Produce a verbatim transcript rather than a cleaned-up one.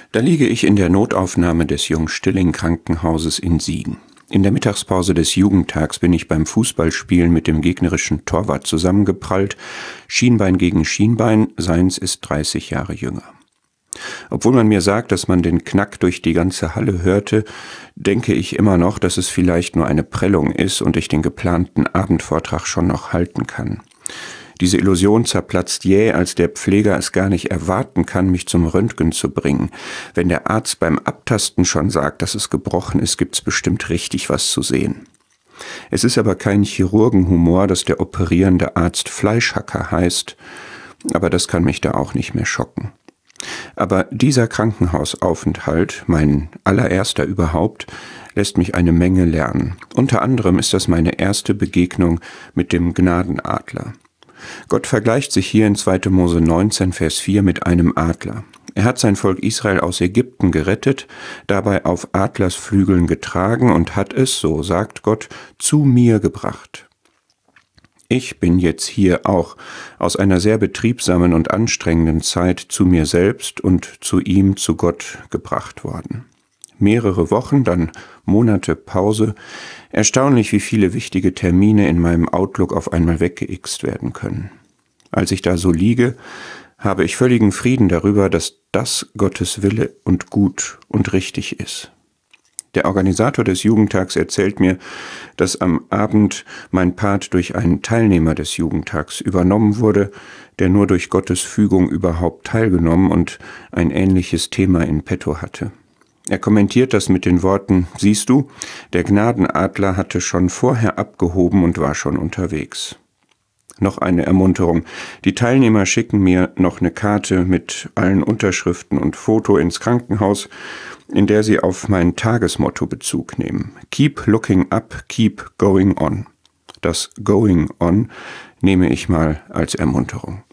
Da liege ich in der Notaufnahme des Jung-Stilling-Krankenhauses in Siegen. In der Mittagspause des Jugendtags bin ich beim Fußballspielen mit dem gegnerischen Torwart zusammengeprallt, Schienbein gegen Schienbein, seins ist dreißig Jahre jünger. Obwohl man mir sagt, dass man den Knack durch die ganze Halle hörte, denke ich immer noch, dass es vielleicht nur eine Prellung ist und ich den geplanten Abendvortrag schon noch halten kann. Diese Illusion zerplatzt jäh, als der Pfleger es gar nicht erwarten kann, mich zum Röntgen zu bringen. Wenn der Arzt beim Abtasten schon sagt, dass es gebrochen ist, gibt's bestimmt richtig was zu sehen. Es ist aber kein Chirurgenhumor, dass der operierende Arzt Fleischhacker heißt, aber das kann mich da auch nicht mehr schocken. Aber dieser Krankenhausaufenthalt, mein allererster überhaupt, lässt mich eine Menge lernen. Unter anderem ist das meine erste Begegnung mit dem Gnadenadler. Gott vergleicht sich hier in zweiter Mose neunzehn, Vers vier mit einem Adler. Er hat sein Volk Israel aus Ägypten gerettet, dabei auf Adlersflügeln getragen und hat es, so sagt Gott, zu mir gebracht. Ich bin jetzt hier auch aus einer sehr betriebsamen und anstrengenden Zeit zu mir selbst und zu ihm, zu Gott, gebracht worden. Mehrere Wochen, dann Monate Pause. Erstaunlich, wie viele wichtige Termine in meinem Outlook auf einmal weggeixt werden können. Als ich da so liege, habe ich völligen Frieden darüber, dass das Gottes Wille und gut und richtig ist. Der Organisator des Jugendtags erzählt mir, dass am Abend mein Part durch einen Teilnehmer des Jugendtags übernommen wurde, der nur durch Gottes Fügung überhaupt teilgenommen und ein ähnliches Thema in petto hatte. Er kommentiert das mit den Worten: Siehst du, der Gnadenadler hatte schon vorher abgehoben und war schon unterwegs. Noch eine Ermunterung. Die Teilnehmer schicken mir noch eine Karte mit allen Unterschriften und Foto ins Krankenhaus, in der sie auf mein Tagesmotto Bezug nehmen. Keep looking up, keep going on. Das Going on nehme ich mal als Ermunterung.